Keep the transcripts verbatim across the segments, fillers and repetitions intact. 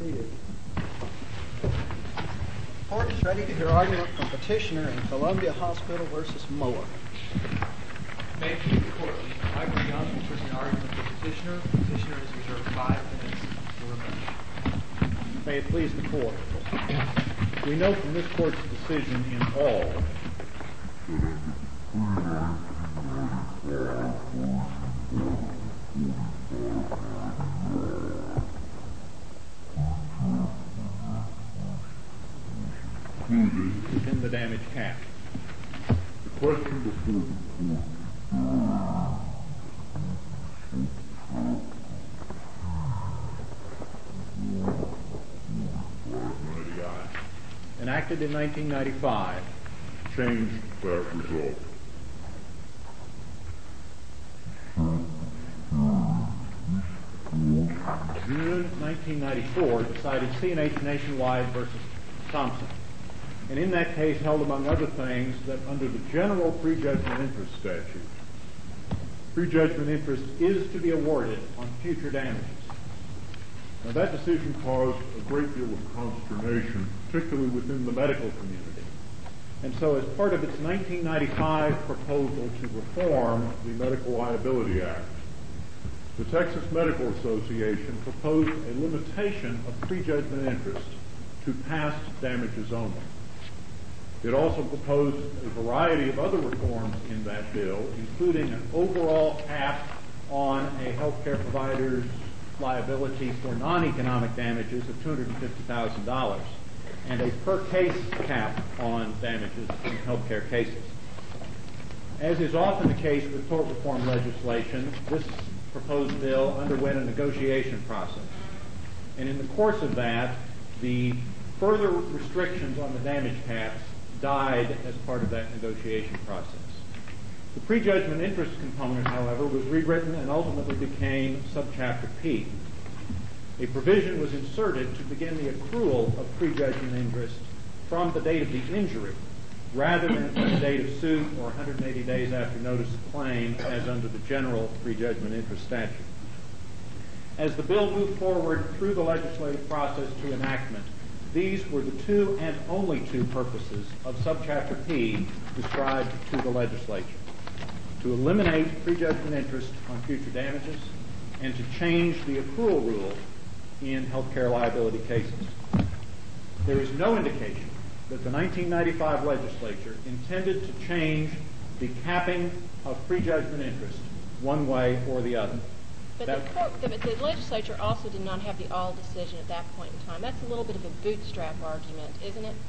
seated. The court is ready to hear argument from petitioner in Columbia Hospital versus Moore. May it please the court, Michael Young will present argument for petitioner. Petitioner is reserved five minutes for rebuttal. May it please the court. We know from this court's decision in Hall within the damage cap. The question before the court enacted in nineteen ninety-five changed that result. June nineteen ninety-four decided C and H Nationwide versus Thompson, and in that case held, among other things, that under the general prejudgment interest statute, prejudgment interest is to be awarded on future damages. Now, that decision caused a great deal of consternation, particularly within the medical community. And so as part of its nineteen ninety-five proposal to reform the Medical Liability Act, the Texas Medical Association proposed a limitation of prejudgment interest to past damages only. It also proposed a variety of other reforms in that bill, including an overall cap on a healthcare provider's liability for non-economic damages of two hundred fifty thousand dollars and a per-case cap on damages in healthcare cases. As is often the case with tort reform legislation, this proposed bill underwent a negotiation process. And in the course of that, the further restrictions on the damage caps died as part of that negotiation process. The prejudgment interest component, however, was rewritten and ultimately became subchapter P. A provision was inserted to begin the accrual of prejudgment interest from the date of the injury, rather than from the date of suit or one hundred eighty days after notice of claim, as under the general prejudgment interest statute. As the bill moved forward through the legislative process to enactment, these were the two and only two purposes of subchapter P described to the legislature: to eliminate prejudgment interest on future damages and to change the accrual rule in healthcare liability cases. There is no indication that the nineteen ninety-five legislature intended to change the capping of prejudgment interest one way or the other. But the, court, the, the legislature also did not have the all decision at that point in time. That's a little bit of a bootstrap argument, isn't it?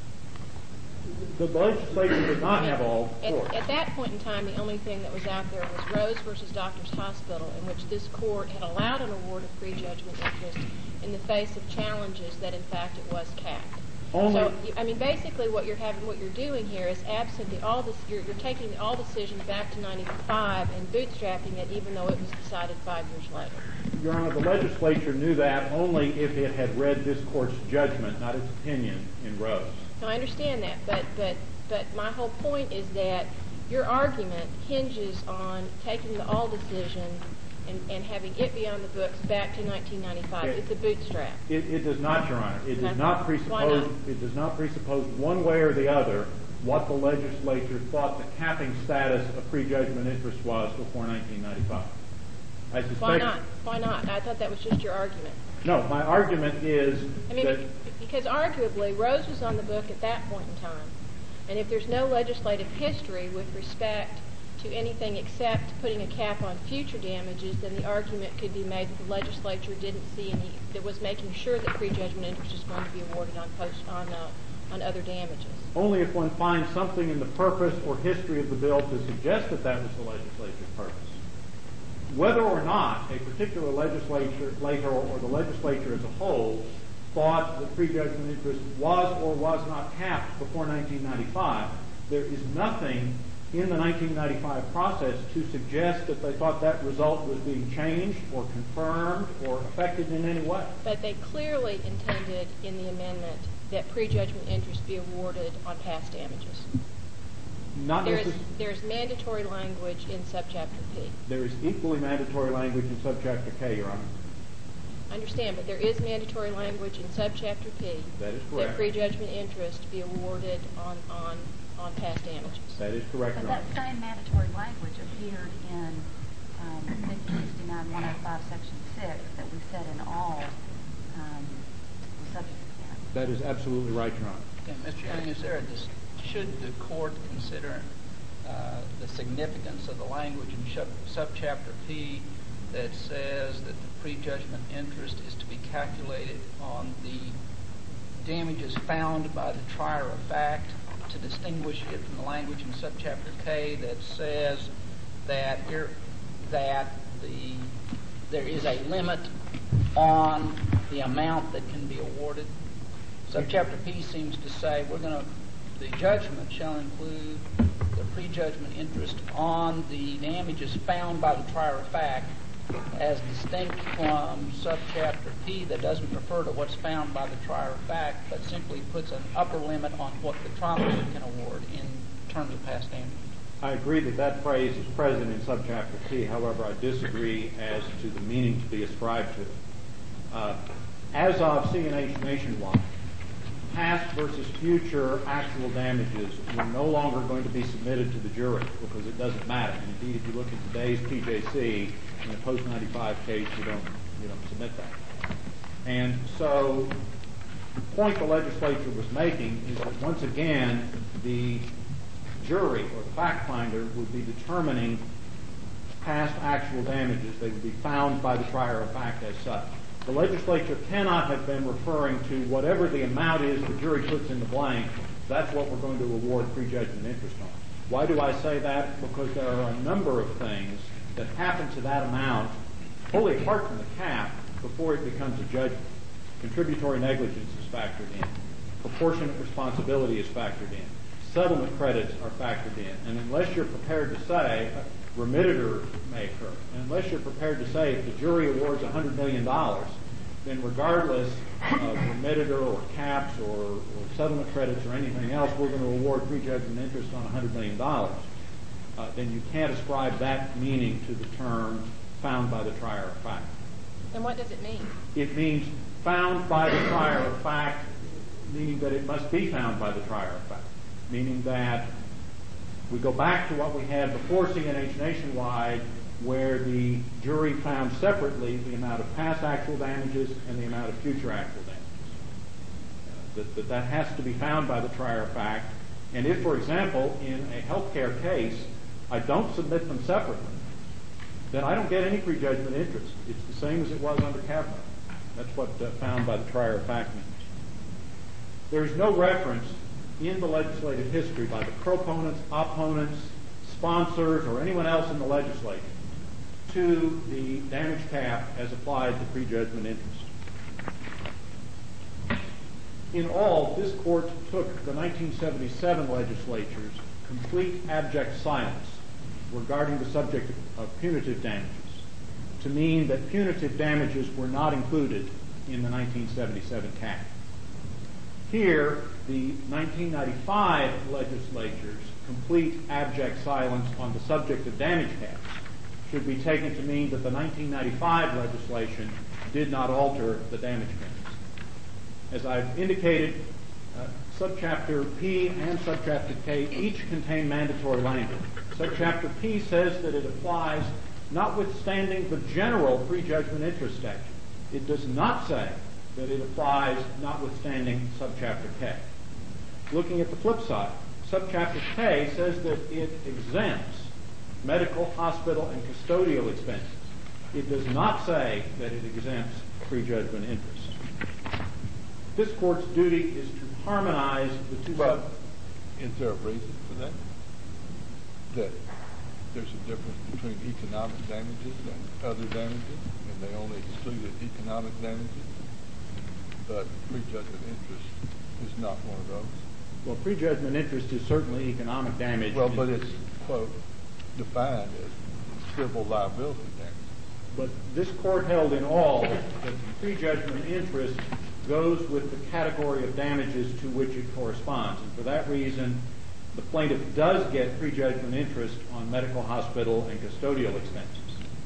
The legislature did not have all court. At, at that point in time, the only thing that was out there was Rose versus Doctors Hospital, in which this court had allowed an award of prejudgment interest in the face of challenges that, in fact, it was capped. Only so, I mean, basically, what you're having, what you're doing here is absent the all. This, you're, you're taking the all decision back to ninety-five and bootstrapping it, even though it was decided five years later. Your Honor, the legislature knew that only if it had read this court's judgment, not its opinion, in Rose. No, I understand that, but but but my whole point is that your argument hinges on taking the all decision and, and having it be on the books back to nineteen ninety-five. It, it's a bootstrap. It, it does not, Your Honor. It does not presuppose. Why not? It does not presuppose one way or the other what the legislature thought the capping status of prejudgment interest was before nineteen ninety-five. I suspect. Why not? Why not? I thought that was just your argument. No, my argument is I mean, that because arguably Rose was on the book at that point in time, and if there's no legislative history with respect to anything except putting a cap on future damages, then the argument could be made that the legislature didn't see any, that was making sure that prejudgment interest is going to be awarded on post on uh, on other damages. Only if one finds something in the purpose or history of the bill to suggest that that was the legislature's purpose. Whether or not a particular legislature later or the legislature as a whole thought that prejudgment interest was or was not capped before nineteen ninety-five, there is nothing in the nineteen ninety-five process to suggest that they thought that result was being changed or confirmed or affected in any way. But they clearly intended in the amendment that prejudgment interest be awarded on past damages. Not there is, necess- there is mandatory language in subchapter P. There is equally mandatory language in subchapter K, Your Honor. I understand, but there is mandatory language in subchapter P. That is correct. That prejudgment interest be awarded on, on, on past damages. That is correct, But Your that Honor. same mandatory language appeared in um, fifteen sixty-nine one oh five section six that we said in all um, was subject to that. That is absolutely right, Your Honor. Okay, Mister Young, is there a dis- should the court consider uh, the significance of the language in sub- subchapter P that says that the prejudgment interest is to be calculated on the damages found by the trier of fact, to distinguish it from the language in subchapter K that says that here, that the there is a limit on the amount that can be awarded? Subchapter P seems to say we're going to the judgment shall include the prejudgment interest on the damages found by the trier of fact, as distinct from subchapter P that doesn't refer to what's found by the trier of fact, but simply puts an upper limit on what the trial court can award in terms of past damages. I agree that that phrase is present in subchapter P. However, I disagree as to the meaning to be ascribed to it. Uh, as of C and H Nationwide, past versus future actual damages were no longer going to be submitted to the jury because it doesn't matter. And indeed, if you look at today's P J C, in a post ninety-five case, you don't you don't submit that. And so the point the legislature was making is that once again, the jury or the fact finder would be determining past actual damages. They would be found by the trier of fact as such. The legislature cannot have been referring to whatever the amount is the jury puts in the blank. That's what we're going to award prejudgment interest on. Why do I say that? Because there are a number of things that happen to that amount, wholly apart from the cap, before it becomes a judgment. Contributory negligence is factored in. Proportionate responsibility is factored in. Settlement credits are factored in. And unless you're prepared to say, remittitor may occur. And unless you're prepared to say if the jury awards one hundred million dollars, then regardless of remittitor or caps or, or settlement credits or anything else, we're going to award prejudgment interest on one hundred million dollars. Uh, then you can't ascribe that meaning to the term found by the trier of fact. And what does it mean? It means found by the trier of fact, meaning that it must be found by the trier of fact, meaning that we go back to what we had before C and H Nationwide, where the jury found separately the amount of past actual damages and the amount of future actual damages. Uh, that, that that has to be found by the trier of fact. And if, for example, in a healthcare case, I don't submit them separately, then I don't get any prejudgment interest. It's the same as it was under Kavanaugh. That's what uh, found by the trier of fact means. There is no reference in the legislative history by the proponents, opponents, sponsors, or anyone else in the legislature to the damage cap as applied to prejudgment interest. In all, this court took the nineteen seventy-seven legislature's complete abject silence regarding the subject of punitive damages to mean that punitive damages were not included in the nineteen seventy-seven cap. Here, the nineteen ninety-five legislature's complete abject silence on the subject of damage caps should be taken to mean that the nineteen ninety-five legislation did not alter the damage caps. As I've indicated, uh, subchapter P and subchapter K each contain mandatory language. Subchapter P says that it applies notwithstanding the general prejudgment interest statute. It does not say that it applies notwithstanding subchapter K. Looking at the flip side, subchapter K says that it exempts medical, hospital, and custodial expenses. It does not say that it exempts prejudgment interest. This court's duty is to harmonize the two. Well, is there a reason for that? That there's a difference between economic damages and other damages, and they only excluded economic damages, but prejudgment interest is not one of those? Well, prejudgment interest is certainly economic damage. Well, but it's, quote, defined as civil liability damage. But this court held in all that prejudgment interest goes with the category of damages to which it corresponds. And for that reason, the plaintiff does get prejudgment interest on medical, hospital, and custodial expenses.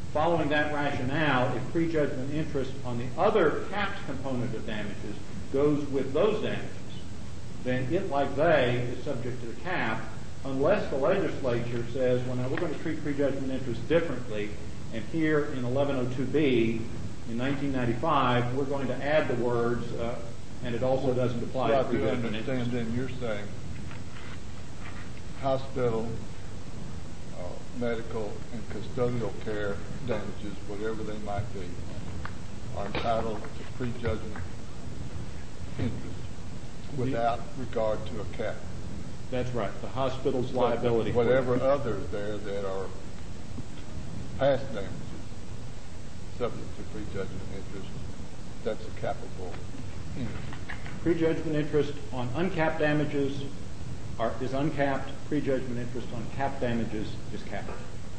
Following that rationale, if prejudgment interest on the other capped component of damages goes with those damages, then it, like they, is subject to the cap, unless the legislature says, well, now we're going to treat prejudgment interest differently, and here in eleven oh two B, in nineteen ninety-five, we're going to add the words, uh, and it also doesn't apply so to prejudgment I do interest. understand then you're saying hospital, uh, medical, and custodial care damages, whatever they might be, are entitled to prejudgment interest without regard to a cap. That's right. The hospital's liability. So whatever others there that are past damages subject to prejudgment interest, that's a cappable interest. Prejudgment interest on uncapped damages are, is uncapped. Prejudgment interest on capped damages is capped.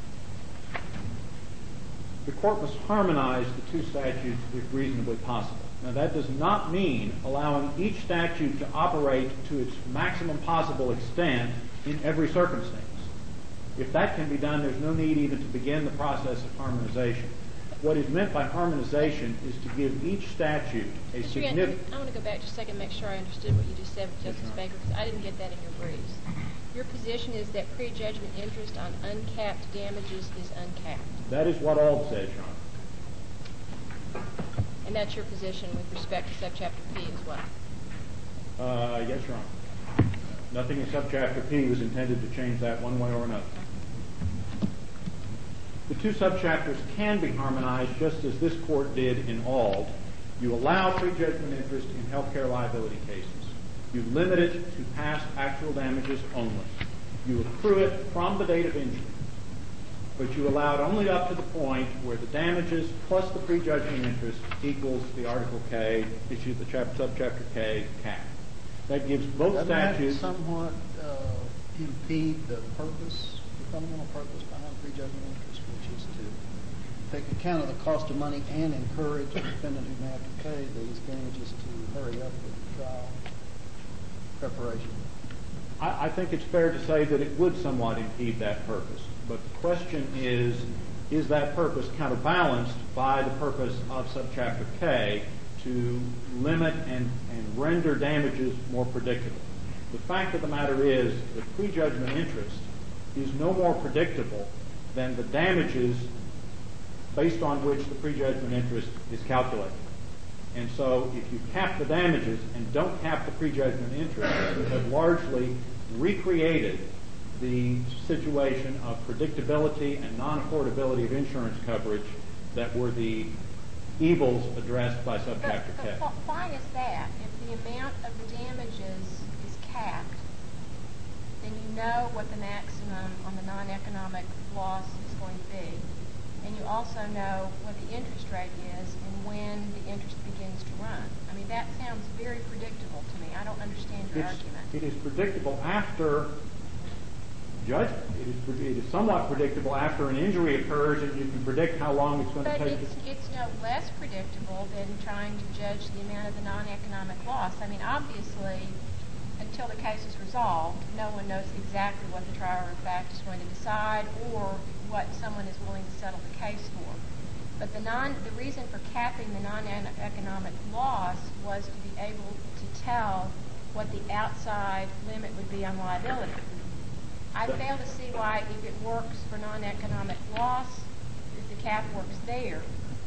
The court must harmonize the two statutes if reasonably possible. Now, that does not mean allowing each statute to operate to its maximum possible extent in every circumstance. If that can be done, there's no need even to begin the process of harmonization. What is meant by harmonization is to give each statute a significant... I want to go back just a second and make sure I understood what you just said with Justice Baker, because I didn't get that in your briefs. Your position is that prejudgment interest on uncapped damages is uncapped. That is what all says, Your Honor. And that's your position with respect to subchapter P as well? Uh, yes, Your Honor. Nothing in subchapter P was intended to change that one way or another. The two subchapters can be harmonized just as this court did in Auld. You allow prejudgment interest in healthcare liability cases. You limit it to past actual damages only. You accrue it from the date of injury. But you allow it only up to the point where the damages plus the prejudgment interest equals the Article K, issue the chap- subchapter K cap. That gives both Doesn't statutes... that somewhat uh, impede the purpose, the fundamental purpose behind prejudgment interest, which is to take account of the cost of money and encourage the defendant who may have to pay these damages to hurry up with the trial preparation? I, I think it's fair to say that it would somewhat impede that purpose. But the question is, is that purpose counterbalanced by the purpose of subchapter K to limit and, and render damages more predictable? The fact of the matter is that prejudgment interest is no more predictable than the damages based on which the prejudgment interest is calculated. And so if you cap the damages and don't cap the prejudgment interest, you have largely recreated the situation of predictability and non-affordability of insurance coverage that were the evils addressed by subchapter but, K. But why is that? If the amount of the damages is capped, then you know what the maximum on the non-economic loss is going to be. And you also know what the interest rate is and when the interest begins to run. I mean, that sounds very predictable to me. I don't understand your It's, argument. it is predictable after judgment. It is, it is somewhat predictable after an injury occurs and you can predict how long it's going But to take. it's, it's no less predictable than trying to judge the amount of the non-economic loss. I mean, obviously, until the case is resolved, no one knows exactly what the trier of fact is going to decide or what someone is willing to settle the case for. But the non, the reason for capping the non-economic loss was to be able to tell what the outside limit would be on liability. I fail to see why, if it works for non-economic loss, if the cap works there,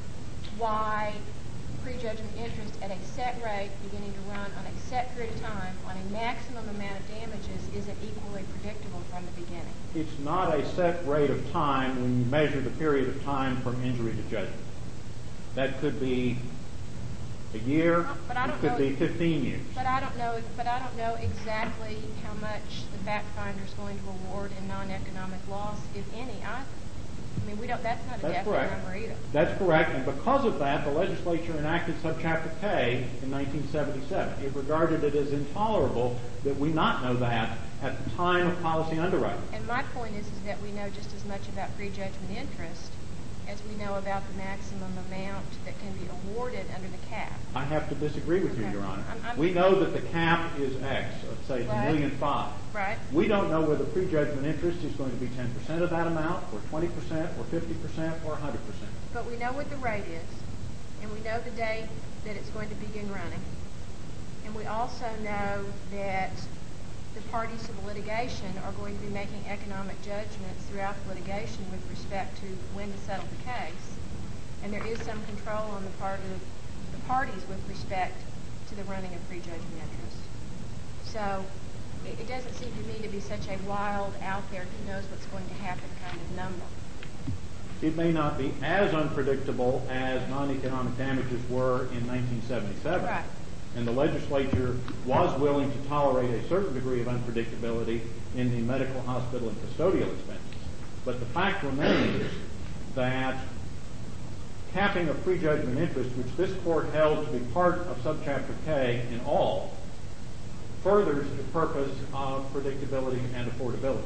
why prejudgment interest at a set rate beginning to run on a set period of time on a maximum amount of damages isn't equally predictable from the beginning. It's not a set rate of time when you measure the period of time from injury to judgment. That could be a year. But I don't it could know, be fifteen years. But I don't know. But I don't know exactly how much the fact finder is going to award in non-economic loss, if any. I, I mean, we don't. That's not a That's definite correct. number either. That's correct. And because of that, the legislature enacted subchapter K in nineteen seventy-seven. It regarded it as intolerable that we not know that at the time of policy underwriting. And my point is, is that we know just as much about prejudgment interest as we know about the maximum amount that can be awarded under the cap. I have to disagree with you, Okay. Your Honor. I'm- I'm- We know that the cap is X, let's say it's a Right. million five. Right. We don't know whether prejudgment interest is going to be ten percent of that amount, or twenty percent, or fifty percent, or one hundred percent. But we know what the rate is, and we know the date that it's going to begin running. And we also know that the parties to the litigation are going to be making economic judgments throughout the litigation with respect to when to settle the case. And there is some control on the part of the parties with respect to the running of prejudgment interest. So it, it doesn't seem to me to be such a wild, out there, who knows what's going to happen kind of number. It may not be as unpredictable as non-economic damages were in nineteen seventy-seven. Right. And the legislature was willing to tolerate a certain degree of unpredictability in the medical, hospital, and custodial expenses. But the fact remains that capping of prejudgment interest, which this court held to be part of subchapter K in all, furthers the purpose of predictability and affordability.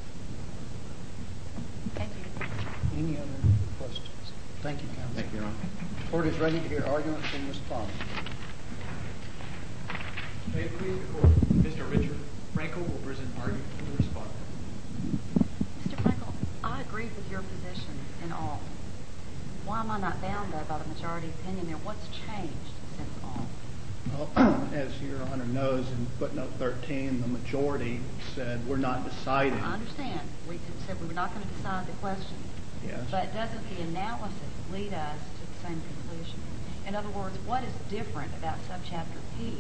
Thank you. Any other questions? Thank you, counsel. Thank you, Your Honor. The court is ready to hear arguments from Miz Thomas. May it please the court, Mister Richard Frankel will present argument for the respondent. Mister Frankel, I agree with your position in all. Why am I not bound, though, by the majority opinion there? What's changed since all? Well, as Your Honor knows, in footnote thirteen, the majority said we're not deciding. I understand. We said we were not going to decide the question. Yes. But doesn't the analysis lead us to the same conclusion? In other words, what is different about subchapter P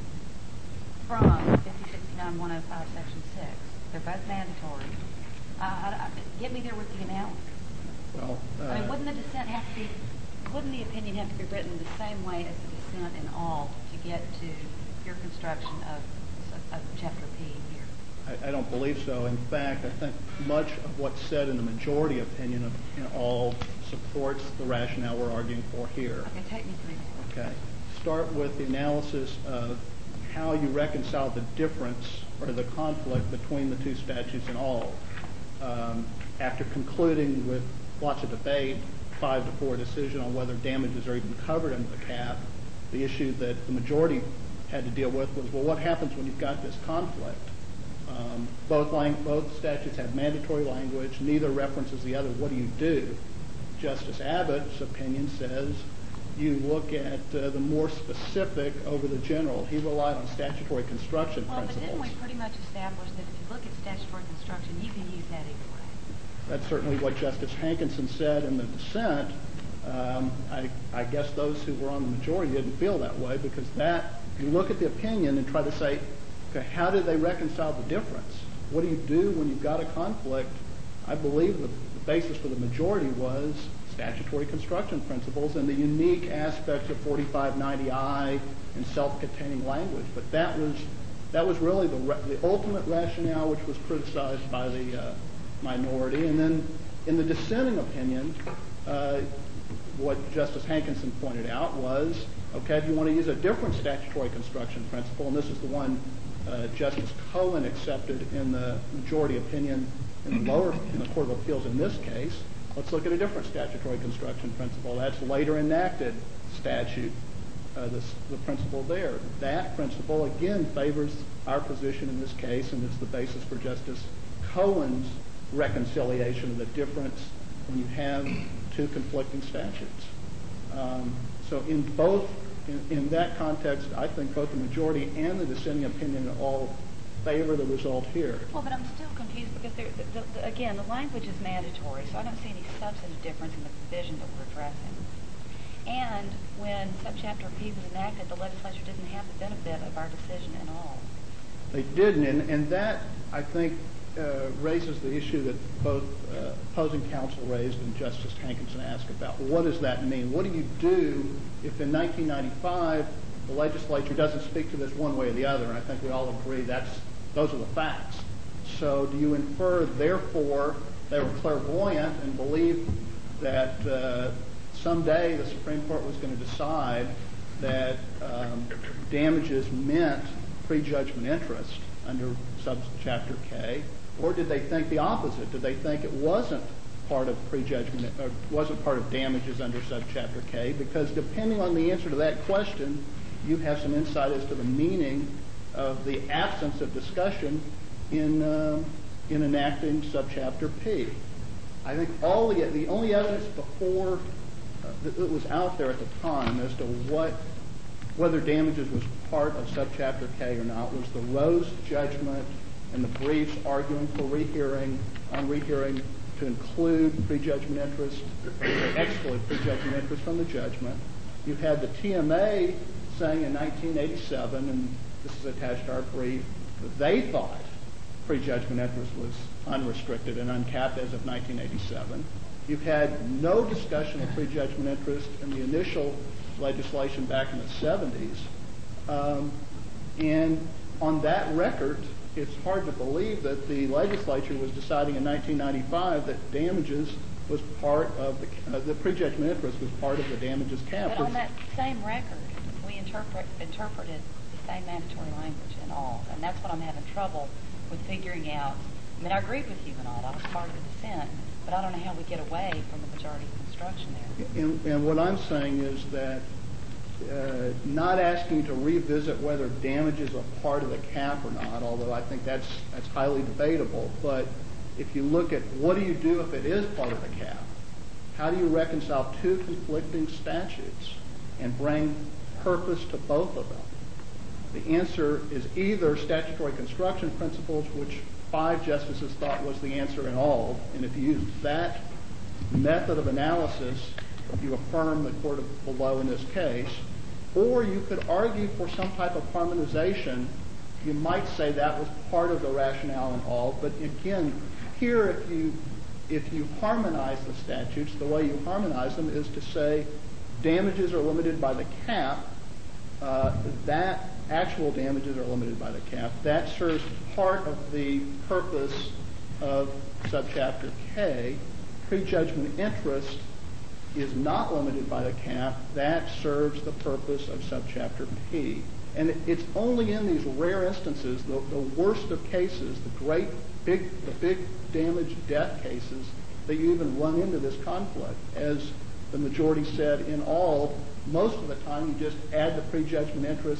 from fifty sixty-nine one oh five section six? They're both mandatory. Uh, I, I, get me there with the analysis. Well, uh, I mean, wouldn't the dissent have to be, wouldn't the opinion have to be written the same way as the dissent in all to get to your construction of, of chapter P here? I, I don't believe so. In fact, I think much of what's said in the majority opinion of in all supports the rationale we're arguing for here. Okay, take me through that. Okay. Start with the analysis of how you reconcile the difference or the conflict between the two statutes in all. Um, after concluding with lots of debate, five to four decision on whether damages are even covered under the cap, the issue that the majority had to deal with was, well, what happens when you've got this conflict? Um, both, lang- both statutes have mandatory language. Neither references the other. What do you do? Justice Abbott's opinion says you look at uh, the more specific over the general. He relied on statutory construction well, principles. Well, but didn't we pretty much establish that if you look at statutory construction, you can use that either way? That's certainly what Justice Hankinson said in the dissent. Um, I, I guess those who were on the majority didn't feel that way because that, you look at the opinion and try to say, okay, how do they reconcile the difference? What do you do when you've got a conflict? I believe the, the basis for the majority was statutory construction principles and the unique aspects of forty-five ninety I and self-containing language. But that was that was really the, the ultimate rationale which was criticized by the uh, minority. And then in the dissenting opinion, uh, what Justice Hankinson pointed out was, okay, if you want to use a different statutory construction principle, and this is the one uh, Justice Cohen accepted in the majority opinion in the lower, in the Court of Appeals in this case, let's look at a different statutory construction principle. That's later enacted statute, uh, this, the principle there. That principle, again, favors our position in this case, and it's the basis for Justice Cohen's reconciliation of the difference when you have two conflicting statutes. Um, so in both, in, in that context, I think both the majority and the dissenting opinion all favor the result here. Well, but I'm still confused because, there, the, the, the, again, the language is mandatory, so I don't see any substantive difference in the provision that we're addressing. And when subchapter P was enacted, the legislature didn't have the benefit of our decision at all. They didn't, and, and that, I think, uh, raises the issue that both uh, opposing counsel raised and Justice Hankinson asked about. What does that mean? What do you do if in nineteen ninety-five the legislature doesn't speak to this one way or the other? And I think we all agree that's those are the facts. So do you infer, therefore, they were clairvoyant and believed that uh, someday the Supreme Court was going to decide that um, damages meant prejudgment interest under subchapter K? Or did they think the opposite? Did they think it wasn't part of prejudgment, or wasn't part of damages under subchapter K, because depending on the answer to that question, you have some insight as to the meaning of the absence of discussion in uh, in enacting subchapter P. I think all the the only evidence before uh, that, that was out there at the time as to what whether damages was part of subchapter K or not was the Rose judgment and the briefs arguing for rehearing on rehearing to include prejudgment interest or exclude prejudgment interest from the judgment. You had the T M A saying in nineteen eighty-seven, and this is attached to our brief, that they thought prejudgment interest was unrestricted and uncapped as of nineteen eighty-seven. You've had no discussion of prejudgment interest in the initial legislation back in the seventies. Um, and on that record, it's hard to believe that the legislature was deciding in nineteen ninety-five that damages was part of the, uh, the prejudgment interest was part of the damages cap. But on that same record, we interpret, interpreted the same mandatory language in all, and that's what I'm having trouble with figuring out. I mean, I agreed with you and all. I was part of the dissent, but I don't know how we get away from the majority construction there. And, and what I'm saying is that uh, not asking to revisit whether damages are part of the cap or not, although I think that's that's highly debatable, but if you look at what do you do if it is part of the cap, how do you reconcile two conflicting statutes and bring purpose to both of them? The answer is either statutory construction principles, which five justices thought was the answer in all, and if you use that method of analysis, you affirm the court of below in this case, or you could argue for some type of harmonization. You might say that was part of the rationale in all, but again, here if you if you harmonize the statutes, the way you harmonize them is to say damages are limited by the cap, uh, that actual damages are limited by the cap. That serves part of the purpose of subchapter K. Prejudgment interest is not limited by the cap. That serves the purpose of subchapter P. And it, it's only in these rare instances, the, the worst of cases, the great big, the big damage death cases, that you even run into this conflict. As the majority said in all, most of the time you just add the prejudgment interest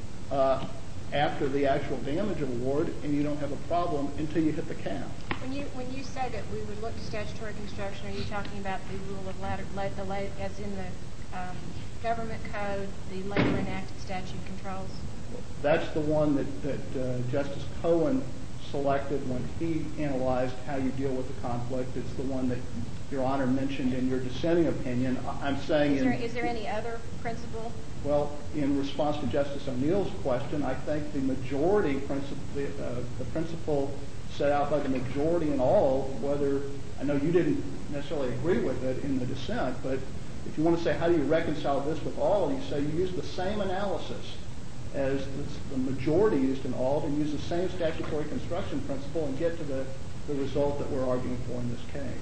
uh, after the actual damage award, and you don't have a problem until you hit the cap. When you when you say that we would look to statutory construction, are you talking about the rule of latter, the late, as in the um, government code, the later enacted statute controls? That's the one that, that uh, Justice Cohen selected when he analyzed how you deal with the conflict. It's the one that Your Honor mentioned in your dissenting opinion. I'm saying... Is there, in, is there any other principle? Well, in response to Justice O'Neill's question, I think the majority principle, the, uh, the principle set out by the majority in all, whether, I know you didn't necessarily agree with it in the dissent, but if you want to say how do you reconcile this with all, you say you use the same analysis as the majority used in all, and use the same statutory construction principle and get to the, the result that we're arguing for in this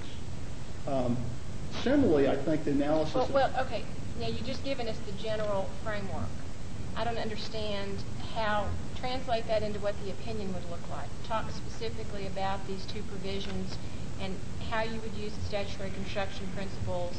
case. Um, similarly, I think the analysis... Well, well, okay. Now, you've just given us the general framework. I don't understand how... Translate that into what the opinion would look like. Talk specifically about these two provisions and how you would use the statutory construction principles,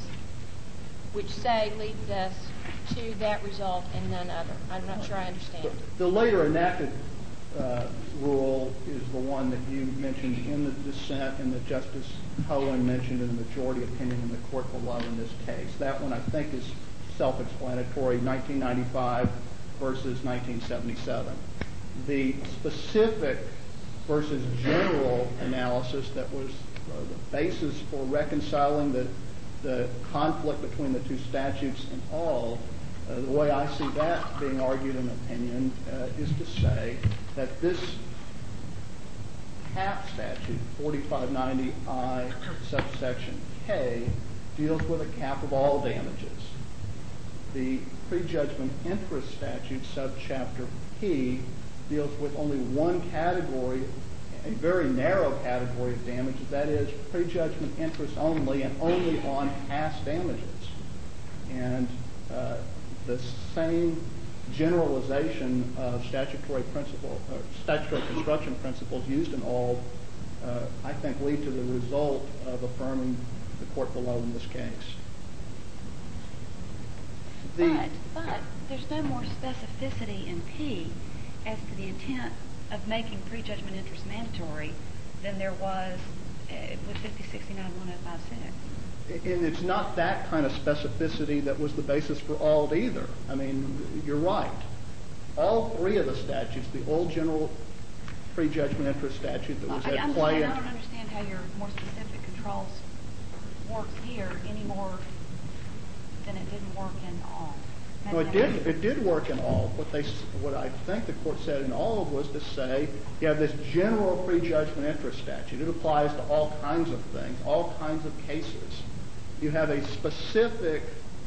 which say leads us to that result and none other. I'm not sure I understand. The, the later enacted uh, rule is the one that you mentioned in the dissent and that Justice Cohen mentioned in the majority opinion in the court below in this case. That one I think is self-explanatory, nineteen ninety-five versus nineteen seventy-seven. The specific versus general analysis that was uh, the basis for reconciling the, the conflict between the two statutes and all, uh, the way I see that being argued in opinion uh, is to say that this cap statute, forty-five ninety I subsection K, deals with a cap of all damages. The prejudgment interest statute, subchapter P, deals with only one category, a very narrow category of damages, that is prejudgment interest only and only on past damages. And uh, the same generalization of statutory principle, uh, statutory construction principles used in all uh, I think, lead to the result of affirming the court below in this case. The, but, but there's no more specificity in P as to the intent of making prejudgment interest mandatory than there was uh, with fifty sixty-nine one oh five six. And it's not that kind of specificity that was the basis for A L D either. I mean, you're right. All three of the statutes, the old general prejudgment interest statute that was I, at I'm play. saying I don't understand how your more specific controls works here any more than it didn't work in all. No, it did. It did work in all. What they, what I think the court said in all was to say, you have this general prejudgment interest statute. It applies to all kinds of things, all kinds of cases. You have a specific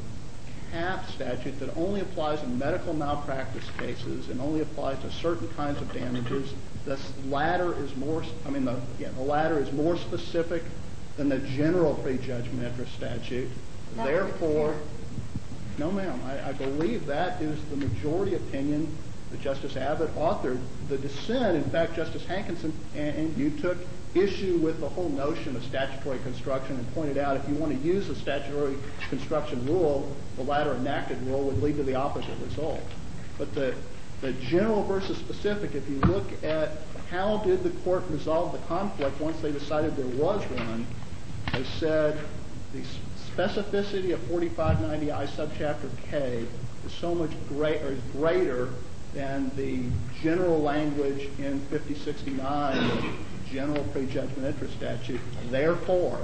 cap statute that only applies in medical malpractice cases and only applies to certain kinds of damages. The latter is more. I mean, the, yeah, the latter is more specific than the general prejudgment interest statute. No, Therefore. No, ma'am. I, I believe that is the majority opinion that Justice Abbott authored. The dissent, in fact, Justice Hankinson and, and you took issue with the whole notion of statutory construction and pointed out if you want to use the statutory construction rule, the latter enacted rule would lead to the opposite result. But the, the general versus specific, if you look at how did the court resolve the conflict once they decided there was one, they said the specificity of forty-five ninety I subchapter K is so much great, or is greater than the general language in fifty sixty-nine, the general prejudgment interest statute. Therefore,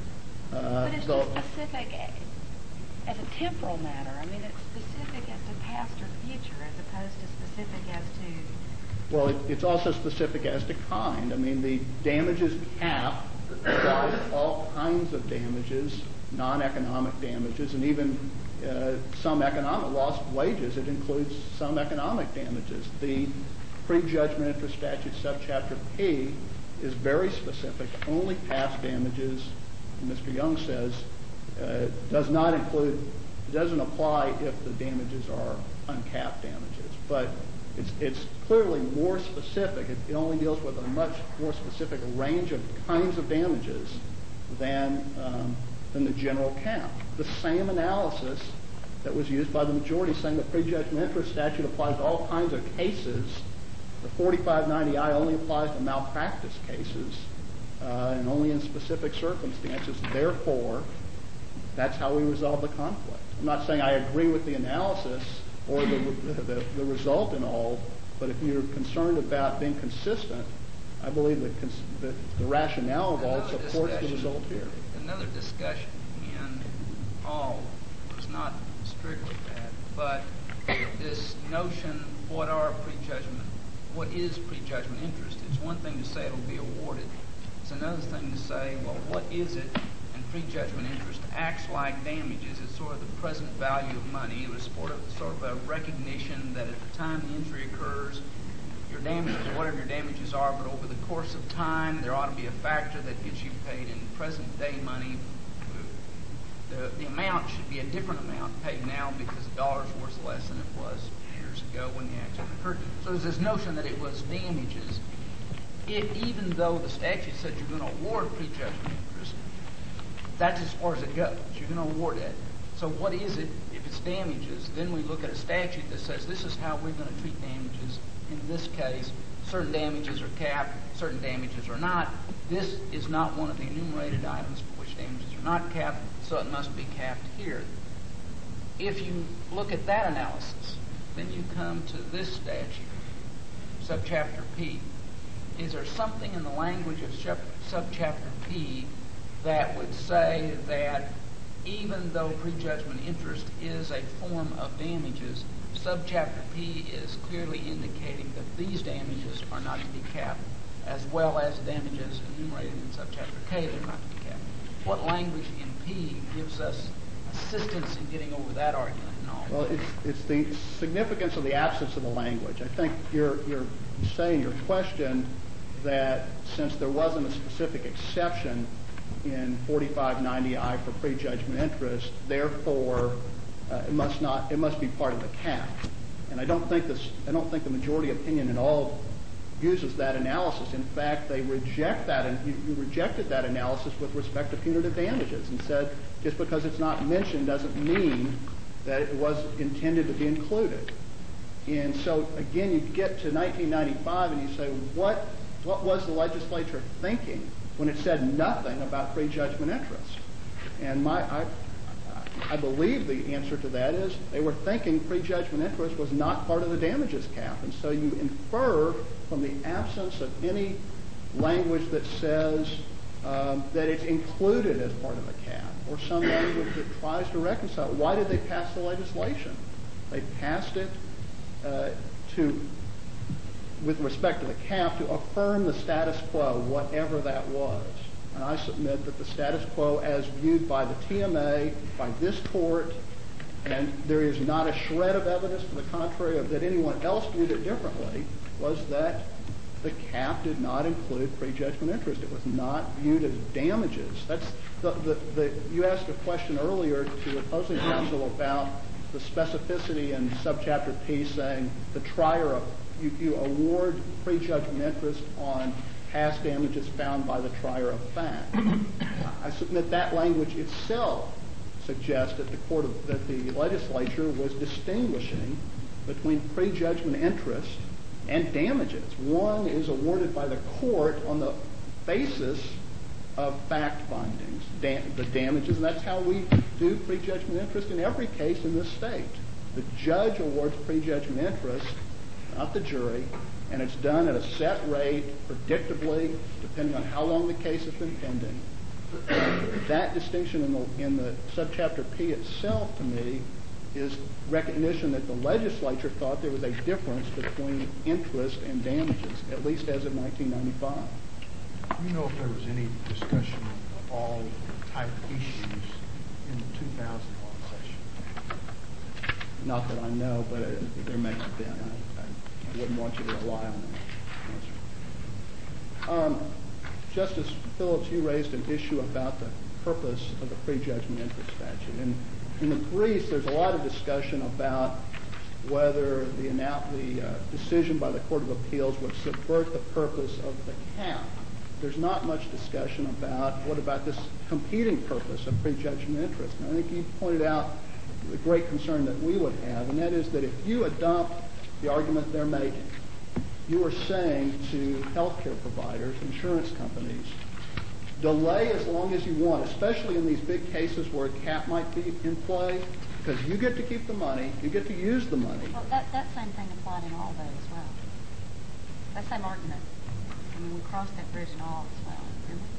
uh, but it's the, just specific as a temporal matter. I mean, it's specific as to past or future as opposed to specific as to... Well, it, it's also specific as to kind. I mean, the damages cap applies to all kinds of damages, non-economic damages, and even uh, some economic loss of wages. It includes some economic damages. The prejudgment interest statute subchapter P is very specific. Only past damages, Mister Young says, uh, does not include, doesn't apply if the damages are uncapped damages. But it's, it's clearly more specific. It, it only deals with a much more specific range of kinds of damages than um, than the general cap. The same analysis that was used by the majority saying the prejudgment interest statute applies to all kinds of cases. The forty-five ninety I only applies to malpractice cases uh, and only in specific circumstances. Therefore, that's how we resolve the conflict. I'm not saying I agree with the analysis or the, the, the result in all, but if you're concerned about being consistent, I believe that, cons- that the rationale of all Another supports the result here. Another discussion in all was not strictly that, but this notion, what are prejudgment, what is prejudgment interest? It's one thing to say it'll be awarded. It's another thing to say, well, what is it? And prejudgment interest acts like damages. It's sort of the present value of money. It was sort of, sort of a recognition that at the time the injury occurs, your damages, whatever your damages are, but over the course of time, there ought to be a factor that gets you paid in present day money. The, the amount should be a different amount paid now because the dollar's worth less than it was years ago when the accident occurred. So there's this notion that it was damages. It, even though the statute said you're going to award prejudgment interest, that's as far as it goes. You're going to award it. So what is it? If it's damages, then we look at a statute that says this is how we're going to treat damages. In this case, certain damages are capped, certain damages are not. This is not one of the enumerated items for which damages are not capped, so it must be capped here. If you look at that analysis, then you come to this statute, subchapter P. Is there something in the language of subchapter P that would say that even though prejudgment interest is a form of damages, subchapter P is clearly indicating that these damages are not to be capped, as well as damages enumerated in subchapter K that are not to be capped? What language in P gives us assistance in getting over that argument and all? Well, it's, it's the significance of the absence of the language. I think you're, you're saying your question that since there wasn't a specific exception in forty-five ninety I for prejudgment interest, therefore uh, it must not, it must be part of the cap. And I don't think this, I don't think the majority opinion in all uses that analysis. In fact, they reject that, and you, you rejected that analysis with respect to punitive damages and said just because it's not mentioned doesn't mean that it was intended to be included. And so, again, you get to nineteen ninety-five and you say, what, what was the legislature thinking when it said nothing about prejudgment interest? And my, I, I believe the answer to that is they were thinking prejudgment interest was not part of the damages cap. And so you infer from the absence of any language that says um, that it's included as part of the cap, or some language that tries to reconcile. Why did they pass the legislation? They passed it uh, to, with respect to the cap, to affirm the status quo, whatever that was. And I submit that the status quo as viewed by the T M A, by this court, and there is not a shred of evidence to the contrary of that anyone else viewed it differently, was that the cap did not include prejudgment interest. It was not viewed as damages. That's the, the, the, you asked a question earlier to the opposing counsel about the specificity in subchapter P saying the trier of, you, you award prejudgment interest on past damages found by the trier of fact. I submit that language itself suggests that the court of, that the legislature was distinguishing between prejudgment interest and damages. One is awarded by the court on the basis of fact findings, da- the damages, and that's how we do prejudgment interest in every case in this state. The judge awards prejudgment interest, not the jury, and it's done at a set rate, predictably, depending on how long the case has been pending. That distinction in the, in the subchapter P itself, to me, is recognition that the legislature thought there was a difference between interest and damages, at least as of nineteen ninety-five. Do you know if there was any discussion of all type issues in the two thousand one session? Not that I know, but it, there may have been. I, I, I wouldn't want you to rely on that. Um, Justice Phillips, you raised an issue about the purpose of the prejudgment interest statute. And in the briefs, there's a lot of discussion about whether the, the uh, decision by the Court of Appeals would subvert the purpose of the cap. There's not much discussion about what about this competing purpose of prejudgment interest. And I think you pointed out the great concern that we would have, and that is that if you adopt the argument they're making, you are saying to healthcare providers, insurance companies, delay as long as you want, especially in these big cases where a cap might be in play, because you get to keep the money, you get to use the money. Well, that, that same thing applied in all those as well. That same argument. I mean, we crossed that bridge in all as well, didn't we?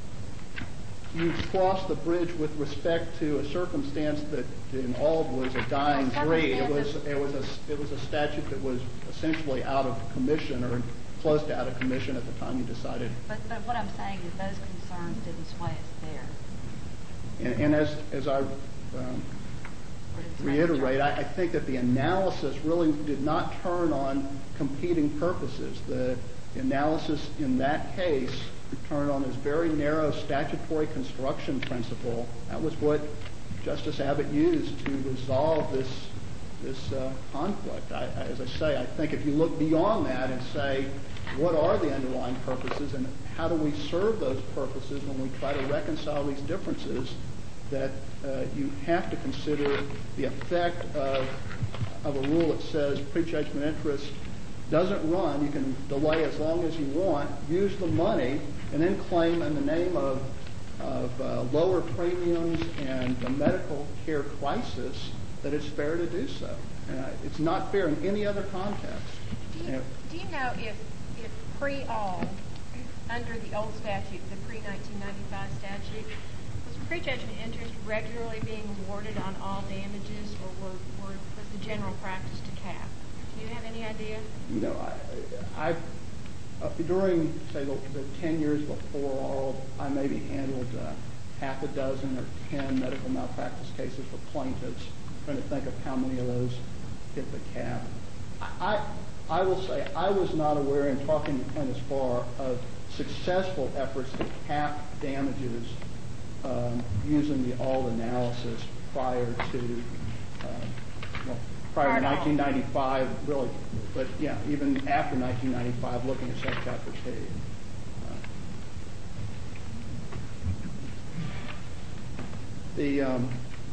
You crossed the bridge with respect to a circumstance that in all was a dying Well, breed. It was it was a it was a statute that was essentially out of commission or close to out of commission at the time you decided. But but what I'm saying is those concerns didn't sway us there. And, and as as I um, reiterate, I, I think that the analysis really did not turn on competing purposes. The analysis in that case turned on this very narrow statutory construction principle. That was what Justice Abbott used to resolve this this uh, conflict. I, I, as I say, I think if you look beyond that and say, what are the underlying purposes and how do we serve those purposes when we try to reconcile these differences, that uh, you have to consider the effect of, of a rule that says prejudgment interest doesn't run. You can delay as long as you want, use the money, and then claim in the name of, of uh, lower premiums and the medical care crisis that it's fair to do so. Uh, it's not fair in any other context. Do you, do you know if, if pre-all, under the old statute, the pre-nineteen ninety-five statute, was prejudgment interest regularly being awarded on all damages, or were, were, was the general practice to cap? Do you have any idea? You know, I, I uh, during, say, the, the ten years before all, I maybe handled uh, half a dozen or ten medical malpractice cases for plaintiffs. I'm trying to think of how many of those hit the cap. I, I will say I was not aware, in talking to plaintiffs bar, of successful efforts to cap damages um, using the all analysis prior to uh, well, prior to Part all. nineteen ninety-five, really, but yeah, even after nineteen ninety-five, looking at subchapter P. The um,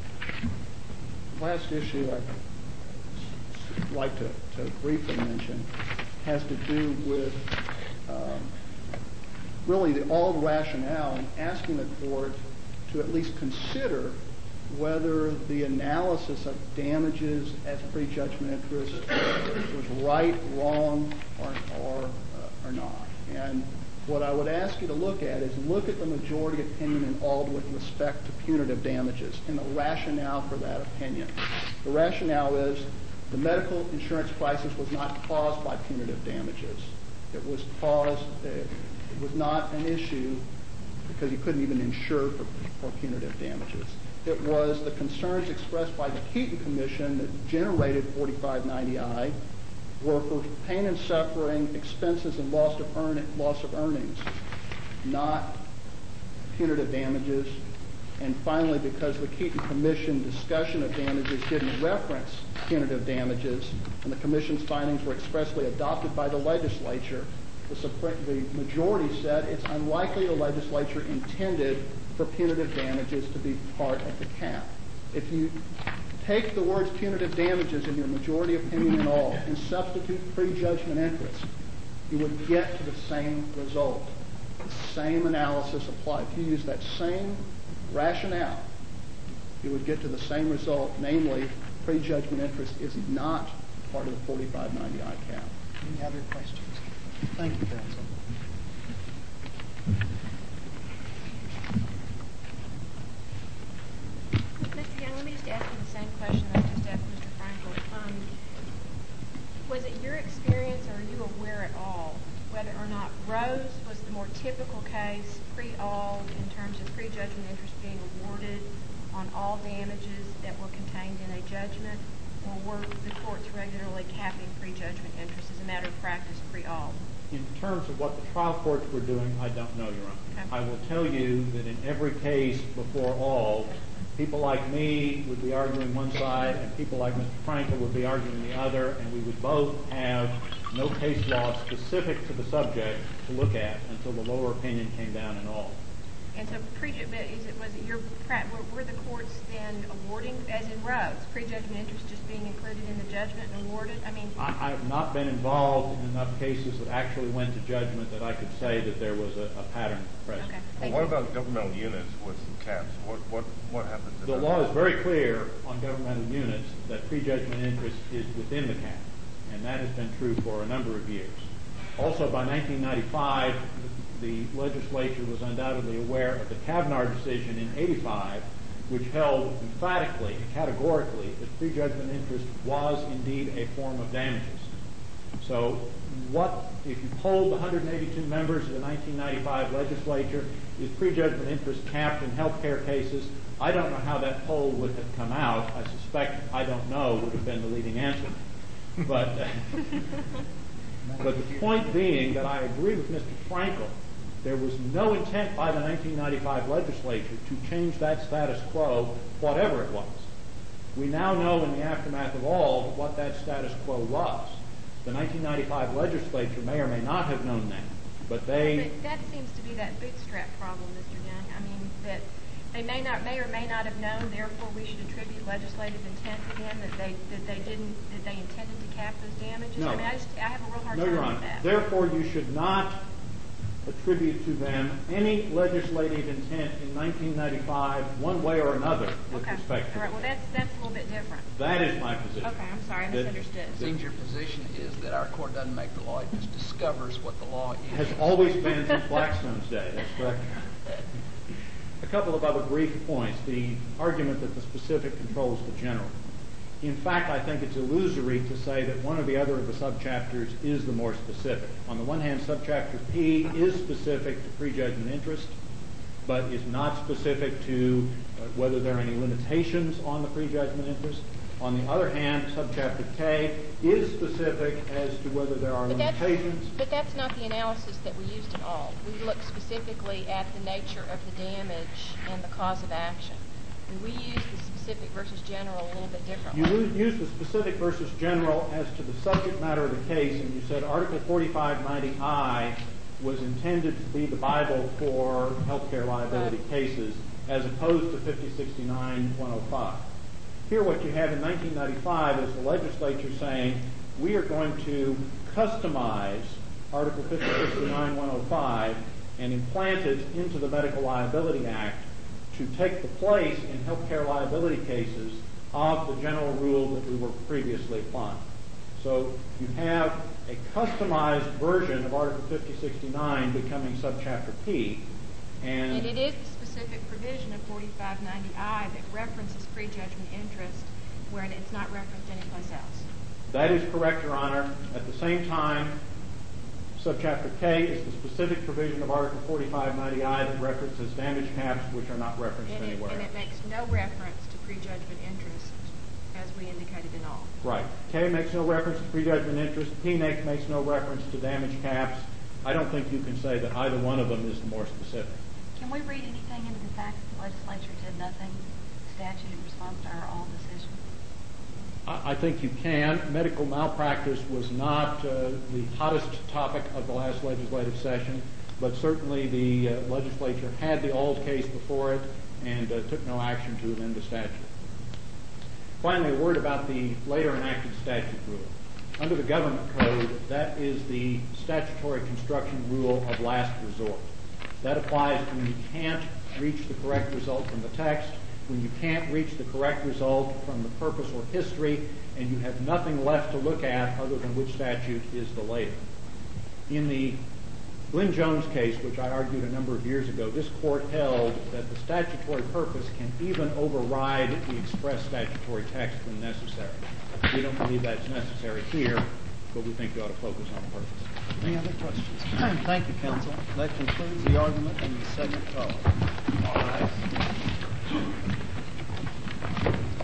last issue I'd like to, to briefly mention has to do with um, really the all rationale in asking the court to at least consider whether the analysis of damages as prejudgment interest was right, wrong, or, or, uh, or not. And what I would ask you to look at is look at the majority opinion in Auld with respect to punitive damages and the rationale for that opinion. The rationale is the medical insurance crisis was not caused by punitive damages. It was caused, it was not an issue because you couldn't even insure for, for punitive damages. It was the concerns expressed by the Keaton Commission that generated forty-five ninety I were for pain and suffering, expenses, and loss of, earn, loss of earnings, not punitive damages. And finally, because the Keaton Commission discussion of damages didn't reference punitive damages, and the Commission's findings were expressly adopted by the legislature, the, Supreme, the majority said it's unlikely the legislature intended for punitive damages to be part of the cap. If you take the words punitive damages in your majority opinion in all and substitute prejudgment interest, you would get to the same result. The same analysis applied. If you use that same rationale, you would get to the same result, namely prejudgment interest is not part of the forty-five ninety I cap. Any other questions? Thank you, counsel. Mister Young, let me just ask you the same question that I just asked Mister Frankel. Um, was it your experience, or are you aware at all, whether or not Rose was the more typical case, pre-Auld, in terms of prejudgment interest being awarded on all damages that were contained in a judgment, or were the courts regularly capping prejudgment interest as a matter of practice pre-Auld? In terms of what the trial courts were doing, I don't know, Your Honor. Okay. I will tell you that in every case before Auld, people like me would be arguing one side, and people like Mister Frankel would be arguing the other, and we would both have no case law specific to the subject to look at until the lower opinion came down in Auld. And so, prejudgment, is it was it your were, were the courts then awarding, as in Rose, prejudgment interest just being included in the judgment and awarded? I mean, I, I have not been involved in enough cases that actually went to judgment that I could say that there was a, a pattern present. Okay. Well, what about governmental units with caps? What what what happens to The them? law is very clear on governmental units that prejudgment interest is within the cap, and that has been true for a number of years. Also, by nineteen ninety-five, the legislature was undoubtedly aware of the Kavanaugh decision in eighty-five, which held emphatically and categorically that prejudgment interest was indeed a form of damages. So what, if you polled the one hundred eighty-two members of the nineteen ninety-five legislature, is prejudgment interest capped in health care cases? I don't know how that poll would have come out. I suspect I don't know would have been the leading answer. But, but the point being that I agree with Mister Frankel. There was no intent by the nineteen ninety-five legislature to change that status quo, whatever it was. We now know in the aftermath of Auld what that status quo was. The nineteen ninety-five legislature may or may not have known that, but they... But that seems to be that bootstrap problem, Mister Young. I mean, that they may not, may or may not have known, therefore we should attribute legislative intent to them, that they that they didn't, that they intended to cap those damages? No. I mean, I, just, I have a real hard no, time Your with Honor. that. Therefore, you should not attribute to them any legislative intent in nineteen ninety-five, one way or another, with Okay. respect to All right. it. Well, that's that's a little bit different. That is my position. Okay. I'm sorry. I That- misunderstood. It seems your position is that our court doesn't make the law, it just discovers what the law is. Has always been since Blackstone's day. That's correct. A couple of other brief points. The argument that the specific controls the general. In fact, I think it's illusory to say that one or the other of the subchapters is the more specific. On the one hand, subchapter P is specific to prejudgment interest, but is not specific to uh, whether there are any limitations on the prejudgment interest. On the other hand, subchapter K is specific as to whether there are But that's, limitations. but that's not the analysis that we used in Auld. We looked specifically at the nature of the damage and the cause of action. And we use the specific versus general a little bit differently. You lo- use the specific versus general as to the subject matter of the case, and you said Article forty-five ninety I was intended to be the Bible for healthcare liability Right. cases, as opposed to fifty sixty-nine one oh five. Here what you have in nineteen ninety-five is the legislature saying, we are going to customize Article fifty sixty-nine one oh five and implant it into the Medical Liability Act to take the place in healthcare liability cases of the general rule that we were previously applying. So you have a customized version of Article fifty sixty-nine becoming subchapter P, and, And it is the specific provision of forty-five ninety I that references prejudgment interest where it's not referenced anyplace else. that is correct, Your Honor. At the same time, subchapter K is the specific provision of Article forty-five ninety I that references damage caps, which are not referenced And it, anywhere and else. it makes no reference to prejudgment interest, as we indicated in all. Right. K makes no reference to prejudgment interest. P makes makes no reference to damage caps. I don't think you can say that either one of them is the more specific. Can we read anything into the fact that the legislature did nothing statute in response to our all decision? I I think you can. Medical malpractice was not uh, the hottest topic of the last legislative session, but certainly the uh, legislature had the Auld case before it and uh, took no action to amend the statute. Finally, a word about the later enacted statute rule. Under the government code, that is the statutory construction rule of last resort. That applies when you can't reach the correct result from the text, when you can't reach the correct result from the purpose or history, and you have nothing left to look at other than which statute is the later. In the Glyn Jones case, which I argued a number of years ago, this court held that the statutory purpose can even override the express statutory text when necessary. We don't believe that's necessary here, but we think we ought to focus on purpose. Any other questions? Thank you, counsel. That concludes the argument in the second call. All right.